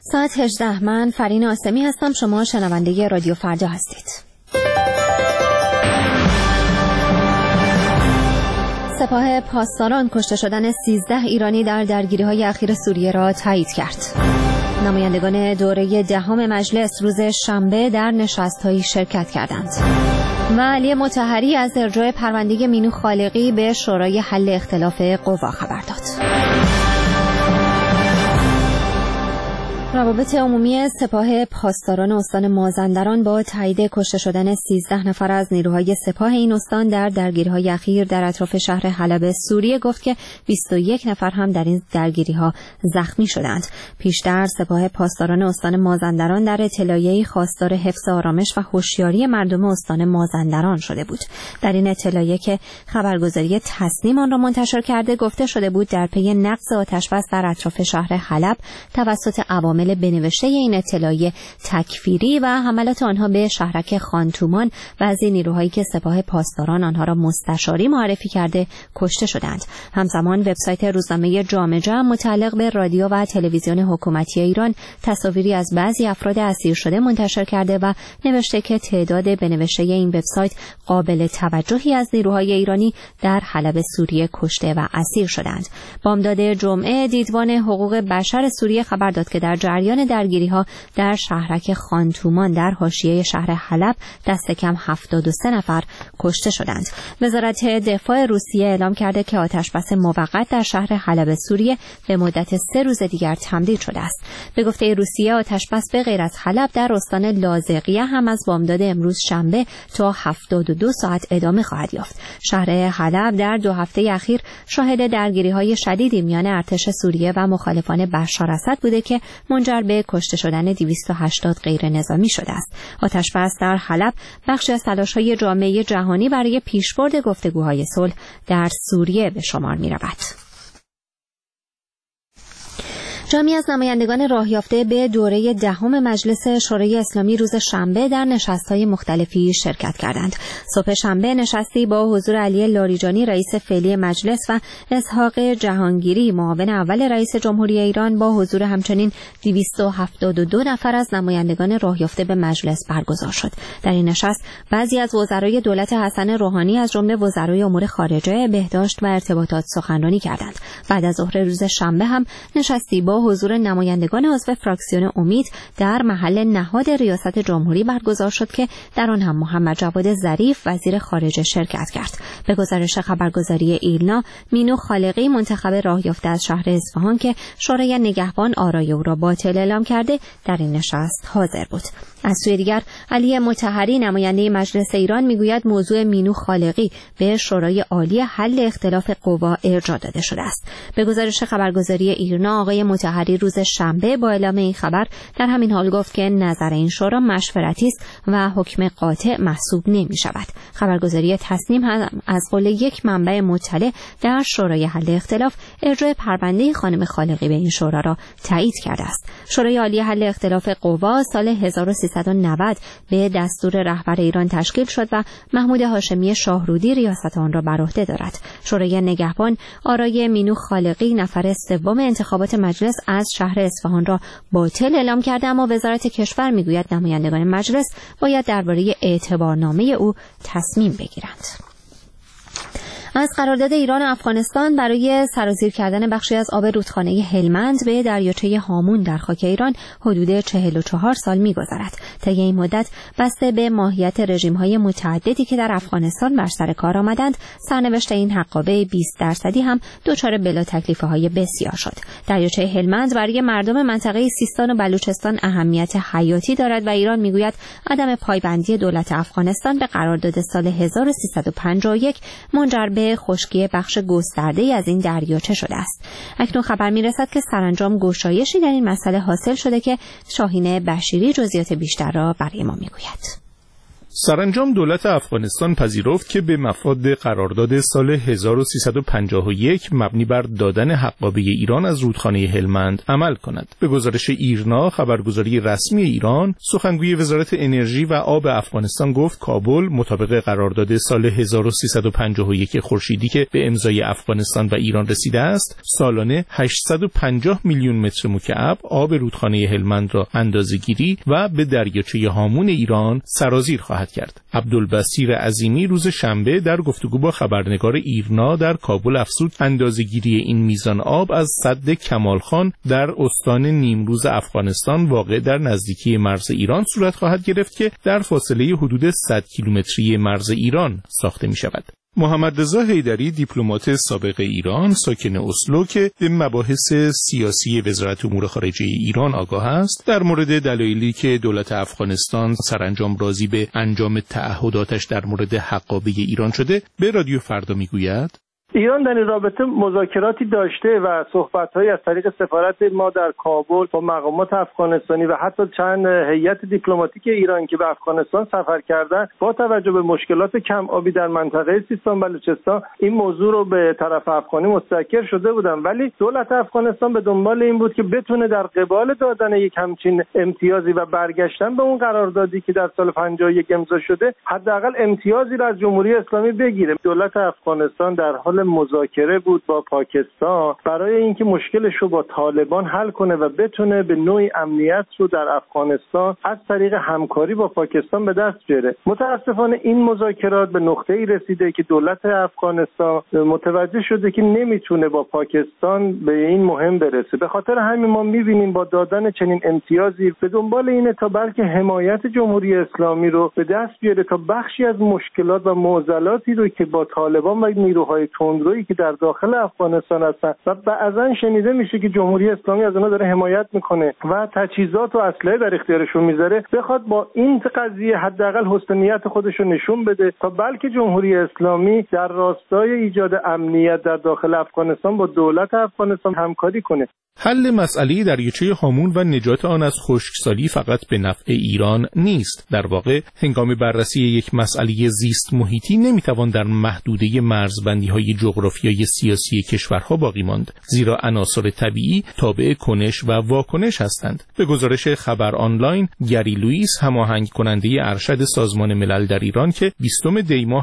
ساعت 18. من فرین آسمی هستم. شما شنونده رادیو فردا هستید. سپاه پاسداران کشته شدن 13 ایرانی در درگیری‌های اخیر سوریه را تایید کرد. نمایندگان دوره 10 مجلس روز شنبه در نشست‌هایی شرکت کردند. و علی مطهری از ارجاع پرونده مینو خالقی به شورای حل اختلاف قوا خبر داد. روابط عمومی سپاه پاسداران استان مازندران با تایید کشته شدن 13 نفر از نیروهای سپاه این استان در درگیری‌های اخیر در اطراف شهر حلب سوریه گفت که 21 نفر هم در این درگیری‌ها زخمی شدند. پیشتر سپاه پاسداران استان مازندران در اطلاعیه‌ای خواستار حفظ آرامش و هوشیاری مردم استان مازندران شده بود. در این اطلاعیه که خبرگزاری تصنیم آن را منتشر کرده گفته شده بود در پی نقض آتش‌بس در اطراف شهر حلب توسط عوامل بنوشته این اطلاعیه تکفیری و حملات آنها به شهرک خانتومان بعضی نیروهایی که سپاه پاسداران آنها را مستشاری معرفی کرده کشته شدند. همزمان وبسایت روزنامه جامجه متعلق به رادیو و تلویزیون حکومتی ایران تصاویری از بعضی افراد اسیر شده منتشر کرده و نوشته که تعداد بنوشته این وبسایت قابل توجهی از نیروهای ایرانی در حلب سوریه کشته و اسیر شدند. بامداد جمعه دیدبان حقوق بشر سوریه خبر داد که در جریان درگیری‌ها در شهرک خانتومان در حاشیه شهر حلب دست کم 73 نفر کشته شدند. وزارت دفاع روسیه اعلام کرده که آتش‌بس موقت در شهر حلب سوریه به مدت 3 روز دیگر تمدید شده است. به گفته روسیه آتش‌بس به غیر از حلب در استان لاذقیه هم از بامداد امروز شنبه تا 72 ساعت ادامه خواهد یافت. شهر حلب در 2 هفته اخیر شاهد درگیری‌های شدیدی میان ارتش سوریه و مخالفان بشار اسد بوده که منجر به کشته شدن 280 غیر نظامی شده است. آتش‌بس در حلب بخشی از تلاش‌های جامعه جهانی برای پیشبرد گفتگوهای صلح در سوریه به شمار می‌رود. جمعی از نمایندگان راه یافته به دوره 10 مجلس شورای اسلامی روز شنبه در نشست‌های مختلفی شرکت کردند. صبح شنبه نشستی با حضور علی لاریجانی رئیس فعلی مجلس و اسحاق جهانگیری معاون اول رئیس جمهوری ایران با حضور همچنین 272 نفر از نمایندگان راه یافته به مجلس برگزار شد. در این نشست بعضی از وزرای دولت حسن روحانی از جمله وزرای امور خارجه، بهداشت و ارتباطات سخنرانی کردند. بعد از ظهر روز شنبه هم نشستی با حضور نمایندگان عضو فراکسیون امید در محل نهاد ریاست جمهوری برگزار شد که در آن هم محمد جواد ظریف وزیر خارجه شرکت کرد. به گزارش خبرگزاری ایلنا، مینو خالقی منتخب راه یافته از شهر اصفهان که شورای نگهبان آرای او را باطل اعلام کرده در این نشست حاضر بود. از سوی دیگر علی مطهری نماینده مجلس ایران میگوید موضوع مینو خالقی به شورای عالی حل اختلاف قوا ارجاع داده شده است. به گزارش خبرگزاری ایرنا، آقای مطهری روز شنبه با اعلام این خبر در همین حال گفت که نظر این شورا مشورتی است و حکم قاطع محسوب نمی شود. خبرگزاری تصنیم هم از قول یک منبع مطلع در شورای حل اختلاف ارجاع پرونده خانم خالقی به این شورا را تایید کرده است. شورای عالی حل اختلاف قوا سال 1390 به دستور رهبر ایران تشکیل شد و محمود هاشمی شاهرودی ریاست آن را بر عهده دارد. شورای نگهبان آرای مینو خالقی نفر سوم انتخابات مجلس از شهر اصفهان را باطل اعلام کرده، اما وزارت کشور میگوید نمایندگان مجلس باید درباره اعتبارنامه او تصمیم بگیرند. از قرارداد ایران و افغانستان برای سرازیر کردن بخشی از آب رودخانه هلمند به دریاچه هامون در خاک ایران حدود 44 سال می‌گذرد. طی این مدت بسته به ماهیت رژیم‌های متعددی که در افغانستان بر سر کار آمدند، سرنوشت این حقابه 20% هم دچار بلا تکلیف‌های بسیار شد. دریاچه هلمند برای مردم منطقه سیستان و بلوچستان اهمیت حیاتی دارد و ایران می‌گوید عدم پایبندی دولت افغانستان به قرارداد سال 1351 منجر به خشکی بخش گسترده‌ای از این دریاچه شده است. اکنون خبر می‌رسد که سرانجام گشایشی در این مسئله حاصل شده که شاهین بشیری جزئیات بیشتر را برای ما می‌گوید. سرانجام دولت افغانستان پذیرفت که به مفاد قرارداد سال 1351 مبنی بر دادن حقابه ایران از رودخانه هلمند عمل کند. به گزارش ایرنا، خبرگزاری رسمی ایران، سخنگوی وزارت انرژی و آب افغانستان گفت کابل مطابق قرارداد سال 1351 خورشیدی که به امضای افغانستان و ایران رسیده است، سالانه 850 میلیون متر مکعب آب رودخانه هلمند را اندازه‌گیری و به دریاچه هامون ایران سرازیر خواهد کرد. عبدالبصیر عظیمی روز شنبه در گفتگو با خبرنگار ایرنا در کابل افزود اندازه‌گیری این میزان آب از سد کمالخان در استان نیمروز افغانستان واقع در نزدیکی مرز ایران صورت خواهد گرفت که در فاصله حدود 100 کیلومتری مرز ایران ساخته می شود. محمد رضا حیدری، دیپلمات سابق ایران ساکن اسلو که به مباحث سیاسی وزارت امور خارجه ایران آگاه است، در مورد دلایلی که دولت افغانستان سرانجام راضی به انجام تعهداتش در مورد حقابه ایران شده به رادیو فردا میگوید: ایران در این رابطه مذاکراتی داشته و صحبت‌هایی از طریق سفارت ما در کابل با مقامات افغانستانی و حتی چند هیئت دیپلماتیک ایران که به افغانستان سفر کردن، با توجه به مشکلات کم آبی در منطقه سیستان بلوچستان این موضوع رو به طرف افغانی مستذکر شده بودن، ولی دولت افغانستان به دنبال این بود که بتونه در قبال دادن یک همچین امتیازی و برگشتن به اون قراردادی که در سال 51 امضا شده، حداقل امتیازی را از جمهوری اسلامی بگیره. دولت افغانستان در حال مذاکره بود با پاکستان برای اینکه مشکلش رو با طالبان حل کنه و بتونه به نوعی امنیت رو در افغانستان از طریق همکاری با پاکستان به دست بیاره. متاسفانه این مذاکرات به نقطه‌ای رسیده که دولت افغانستان متوجه شده که نمیتونه با پاکستان به این مهم برسه. به خاطر همین ما می‌بینیم با دادن چنین امتیازی به دنبال اینه تا بلکه حمایت جمهوری اسلامی رو به دست بیاره تا بخشی از مشکلات و معضلاتی رو که با طالبان و نیروهای تندرویی که در داخل افغانستان هستن و بعضا شنیده میشه که جمهوری اسلامی از اونها داره حمایت میکنه و تجهیزات و اسلحه در اختیارشون میذاره، بخواد با این قضیه حداقل حسن نیت خودش رو نشون بده تا بلکه جمهوری اسلامی در راستای ایجاد امنیت در داخل افغانستان با دولت افغانستان همکاری کنه. حل مسئله دریاچه هامون و نجات آن از خشکسالی فقط به نفع ایران نیست. در واقع هنگام بررسی یک مسئله زیست محیطی نمیتوان در محدوده مرزبندی‌های جغرافیایی سیاسی کشورها باقی ماند، زیرا عناصر طبیعی تابع کنش و واکنش هستند. به گزارش خبر آنلاین، گری لوئیس، هماهنگ کننده ارشد سازمان ملل در ایران که 20 دی ماه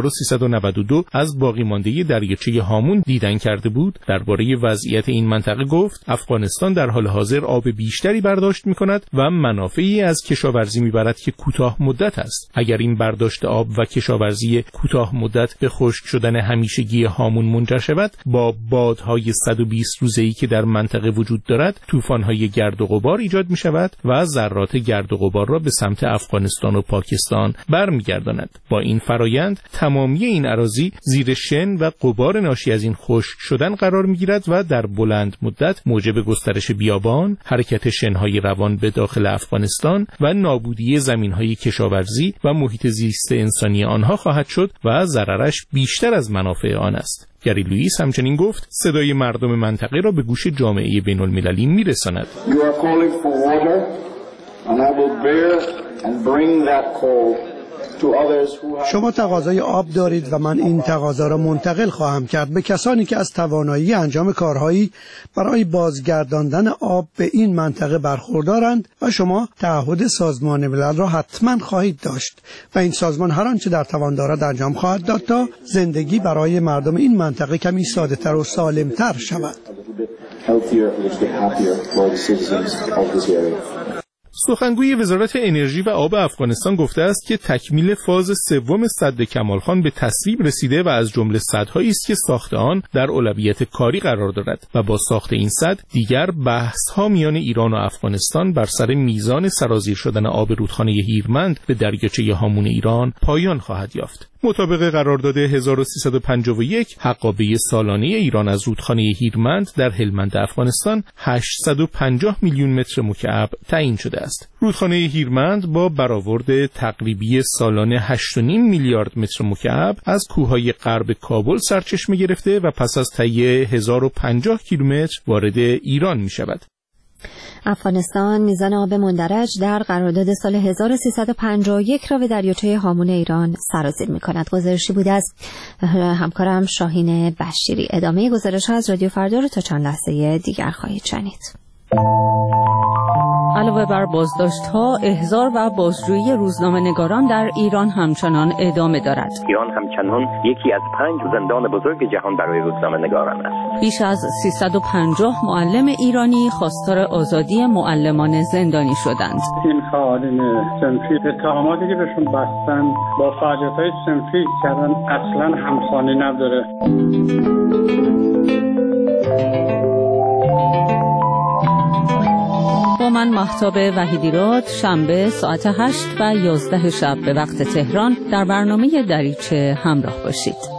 1392 از باقی مانده دریاچه هامون دیدن کرده بود، درباره وضعیت این منطقه گفت: افغانستان در حال حاضر آب بیشتری برداشت می‌کند و منافعی از کشاورزی می‌برد که کوتاه مدت است. اگر این برداشت آب و کشاورزی کوتاه مدت به خشک شدن همیشگی هامون منجر شود، با بادهای 120 روزه‌ای که در منطقه وجود دارد، طوفان‌های گرد و غبار ایجاد می‌شود و ذرات گرد و غبار را به سمت افغانستان و پاکستان برمیگرداند. با این فرایند تمامی این اراضی زیر شن و غبار ناشی از این خشک شدن قرار می‌گیرد و در بلند مدت موجب گسترش بیابان، حرکت شن‌های روان به داخل افغانستان و نابودی زمین‌های کشاورزی و محیط زیست انسانی آنها خواهد شد و ضررش بیشتر از منافع آن است. گری لوئیس همچنین گفت صدای مردم منطقه را به گوش جامعه بین‌المللی می‌رساند. شما تقاضای آب دارید و من این تقاضا را منتقل خواهم کرد به کسانی که از توانایی انجام کارهایی برای بازگرداندن آب به این منطقه برخوردارند و شما تعهد سازمان ملل را حتما خواهید داشت و این سازمان هر آنچه در توان دارد انجام خواهد داد تا زندگی برای مردم این منطقه کمی ساده‌تر و سالم‌تر شود. سخنگوی وزارت انرژی و آب افغانستان گفته است که تکمیل فاز سوم سد کمالخان به تصویب رسیده و از جمله سدهایی است که ساخت آن در اولویت کاری قرار دارد و با ساخت این سد دیگر بحث‌ها میان ایران و افغانستان بر سر میزان سرازیر شدن آب رودخانه هیرمند به دریاچه هامون ایران پایان خواهد یافت. مطابق قرارداد 1351 حقابه سالانه ایران از رودخانه هیرمند در هلمند افغانستان 850 میلیون متر مکعب تعیین شده است. رودخانه هیرمند با برآورد تقریبی سالانه 8.5 میلیارد متر مکعب از کوههای غرب کابل سرچشمه گرفته و پس از تهیه 1050 کیلومتر وارد ایران می شود. افغانستان میزان آب مندرج در قرارداد سال 1351 را به دریاچه هامون ایران سرازیر می‌کند. گزارشی بود از همکارم شاهین بشیری. ادامه گزارش از رادیو فردا رو تا چند لحظه دیگر خواهید شنید. علاوه بر بازداشت‌ها، احضار و بازجویی روزنامه‌نگاران در ایران همچنان ادامه دارد. ایران همچنان یکی از 5 زندان بزرگ جهان برای روزنامه‌نگاران است. بیش از 350 معلم ایرانی خواستار آزادی معلمان زندانی شدند. این فعالین صنفی اتهاماتی که بهشون بستن با فعالیت‌های صنفی کردن اصلاً همخوانی نداره. با من مهتاب وحیدیراد شنبه ساعت 8 و 11 شب به وقت تهران در برنامه دریچه همراه باشید.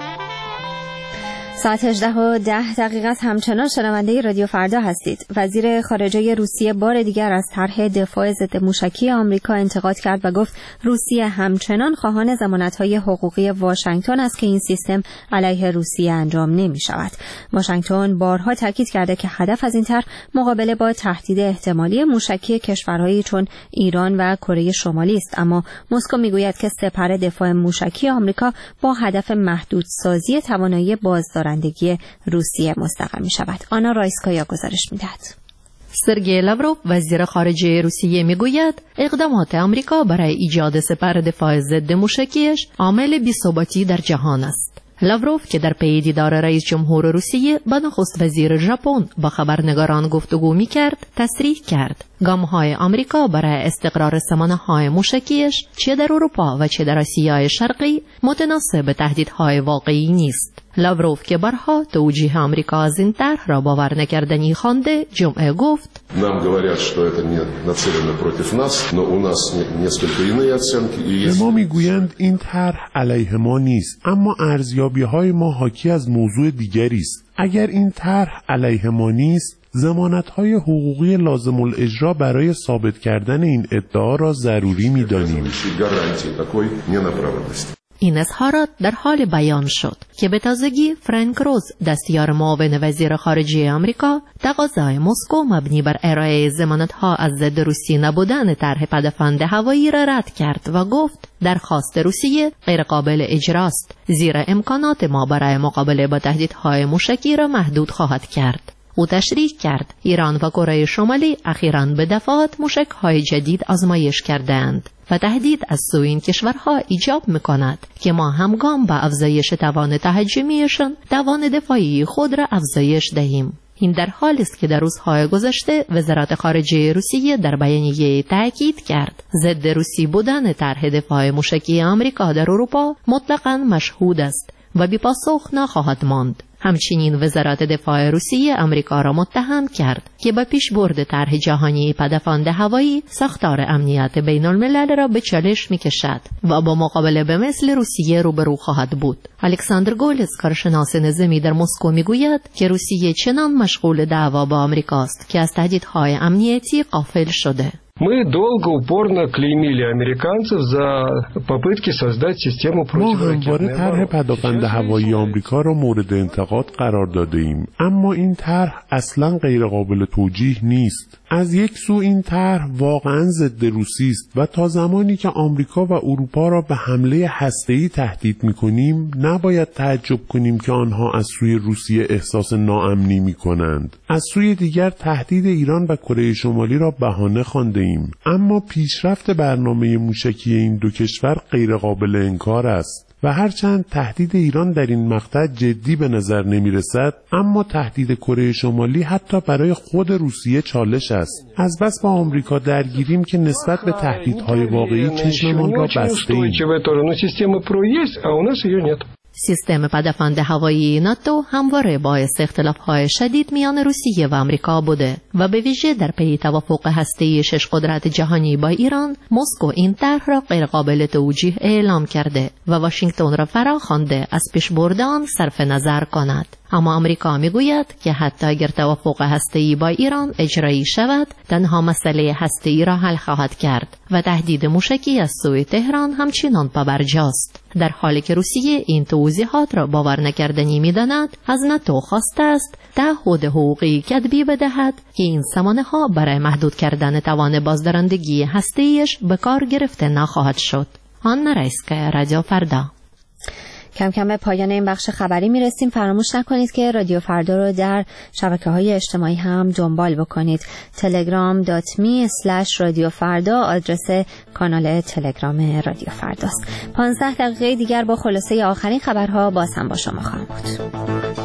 ساعت 18:10 است. همچنان شنونده رادیو فردا هستید. وزیر خارجه روسیه بار دیگر از طرح دفاع ضد موشکی آمریکا انتقاد کرد و گفت روسیه همچنان خواهان ضمانت‌های حقوقی واشنگتن است که این سیستم علیه روسیه انجام نمی‌شود. واشنگتن بارها تاکید کرده که هدف از این طرح مقابله با تهدید احتمالی موشکی کشورهایی چون ایران و کره شمالی است، اما مسکو میگوید که سپر دفاع موشکی آمریکا با هدف محدودسازی توانایی بازدارندگی روسیه مستقر می شود. آنا رایسکایا گزارش می دهد. سرگئی لاوروف وزیر خارجه روسیه می گوید اقدامات آمریکا برای ایجاد سپر دفاع ضد موشکیش عامل بی‌ثباتی در جهان است. لاوروف که در پی دیدار رئیس جمهور روسیه با نخست وزیر ژاپن با خبرنگاران گفتگو می‌کرد، تصریح کرد گام‌های آمریکا برای استقرار سامانه‌های موشکیش چه در اروپا و چه در آسیای شرقی متناسب تهدیدهای واقعی نیست. لاوروف که بارها توجیه آمریکا از این طرح را باور نکردنی خوانده، جمعه گفت Нам говорят, что это не нацелено против нас, но у нас несколько иные оценки и есть. ما میگویند این طرح علیه ما نیست، اما ارزیابی‌های ما حاکی از موضوع دیگری است. اگر این طرح علیه ما نیست، ضمانت‌های حقوقی لازم الاجرا برای ثابت کردن این ادعا را ضروری می‌دانیم. این اظهارات در حال بیان شد که به تازگی فرانک روز دستیار معاون وزیر خارجه آمریکا تقاضای مسکو مبنی بر ارائه ضمانت‌ها از ضد روسیه نبودن طرح پدافند هوایی را رد کرد و گفت درخواست روسیه غیرقابل اجراست، زیرا امکانات ما برای مقابله با تهدیدهای موشکی را محدود خواهد کرد. او تشریح کرد ایران و کره شمالی اخیراً به دفعات موشک‌های جدید آزمایش کردند و تهدید از سوی این کشورها ایجاب می‌کند که ما همگام با افزایش توان تهاجمیشان توان دفاعی خود را افزایش دهیم. این در حالی است که در روزهای گذشته وزارت خارجه روسیه در بیانیه تاکید کرد ضد روسی بودن طرح دفاع موشکی آمریکا در اروپا مطلقاً مشهود است و بی پاسخ نخواهد ماند. همچنین وزارت دفاع روسیه آمریکا را متهم کرد که با پیشبرد طرح جهانی پدافند هوایی ساختار امنیت بین الملل را به چالش می‌کشد و با مقابله به مثل روسیه روبرو خواهد بود. الکساندر گولز کارشناس نظامی در مسکو میگوید که روسیه چنان مشغول دعوا با آمریکاست که از تهدیدهای امنیتی غافل شده. Мы долго упорно клеймили американцев за попытки создать систему противоракетной ما همواره طرح پدافند هوایی آمریکا را مورد انتقاد قرار داده ایم، اما این طرح اصلاً غیر قابل توجیه نیست. از یک سو این طرح واقعاً ضد روسی است و تا زمانی که آمریکا و اروپا را به حمله هسته‌ای تهدید می‌کنیم نباید تعجب کنیم که آنها از سوی روسیه احساس ناامنی می‌کنند. از سوی دیگر تهدید ایران و کره شمالی را بهانه خوانده ایم، اما پیشرفت برنامه موشکی این دو کشور غیر قابل انکار است و هرچند تهدید ایران در این مقطع جدی به نظر نمی رسد، اما تهدید کره شمالی حتی برای خود روسیه چالش است. از بس با آمریکا درگیریم که نسبت به تهدیدهای واقعی چشممان را بسته ایم. سیستم پدافند هوایی ناتو همواره باعث اختلاف‌های شدید میان روسیه و آمریکا بوده و به ویژه در پی توافق هسته‌ای 6 قدرت جهانی با ایران، مسکو این طرح را غیرقابل توجیه اعلام کرده و واشنگتن را فراخوانده از پیشبرد آن صرف نظر کند. اما آمریکا میگوید که حتی اگر توافق هسته‌ای با ایران اجرایی شود، تنها مسئله هسته‌ای را حل خواهد کرد و تهدید موشکی از سوی تهران همچنان پابرجاست. در حالی که روسیه این توضیحات را باور نکردنی می‌داند، از ناتو خواسته است تعهد حقوقی کتبی بدهد که این سامانه‌ها برای محدود کردن توان بازدارندگی هسته‌ایش به کار گرفته نخواهد شد. آن رئیسکای رادیو فردا. کم کم به پایان این بخش خبری میرسیم. فراموش نکنید که رادیو فردا رو در شبکه‌های اجتماعی هم دنبال بکنید. telegram.me/رادیو فردا آدرس کانال تلگرام رادیو فرداست. 15 دقیقه دیگر با خلاصه آخرین خبرها باز هم با شما خواهم بود.